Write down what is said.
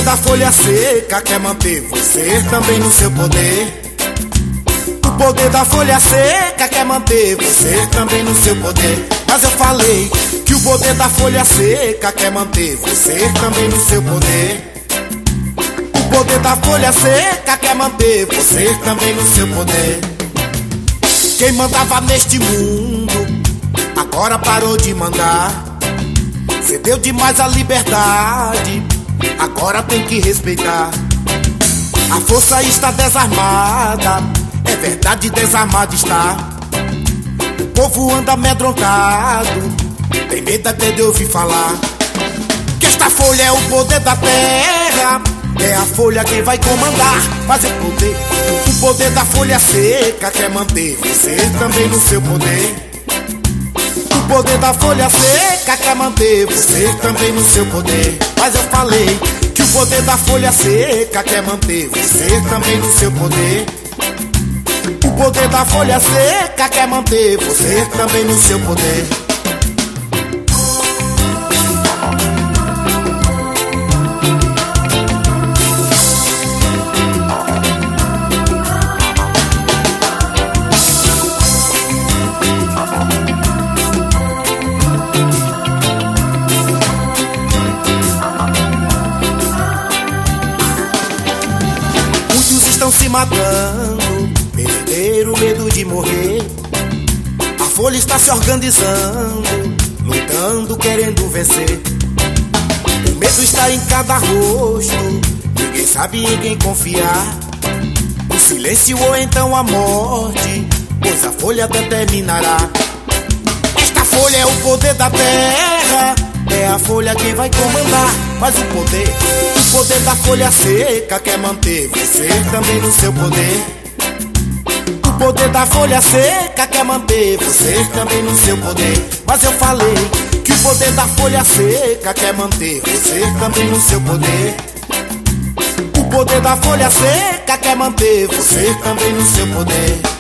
da folha seca quer manter você também no seu poder. O poder da folha seca quer manter você também no seu poder. Mas eu falei que o poder da folha seca quer manter você também no seu poder. O poder da folha seca quer manter você também no seu poder. Quem mandava neste mundo agora parou de mandar. Cedeu demais a liberdade, agora tem que respeitar. A força está desarmada, é verdade, desarmado está. O povo anda amedrontado, tem medo até de ouvir falar que esta folha é o poder da terra. É a folha quem vai comandar, mas o poder da folha seca quer manter você também no seu poder. O poder da folha seca quer manter você também no seu poder. Mas eu falei que o poder da folha seca quer manter você também no seu poder. O poder da folha seca quer manter você também no seu poder. Estão se matando, perderam o medo de morrer. A folha está se organizando, lutando, querendo vencer. O medo está em cada rosto, ninguém sabe em quem confiar. O silêncio ou então a morte, pois a folha determinará. Esta folha é o poder da terra, é a folha quem vai comandar. Mas o poder da folha seca quer manter você também no seu poder. O poder da folha seca quer manter você também no seu poder. Mas eu falei que o poder da folha seca quer manter você também no seu poder. O poder da folha seca quer manter você também no seu poder.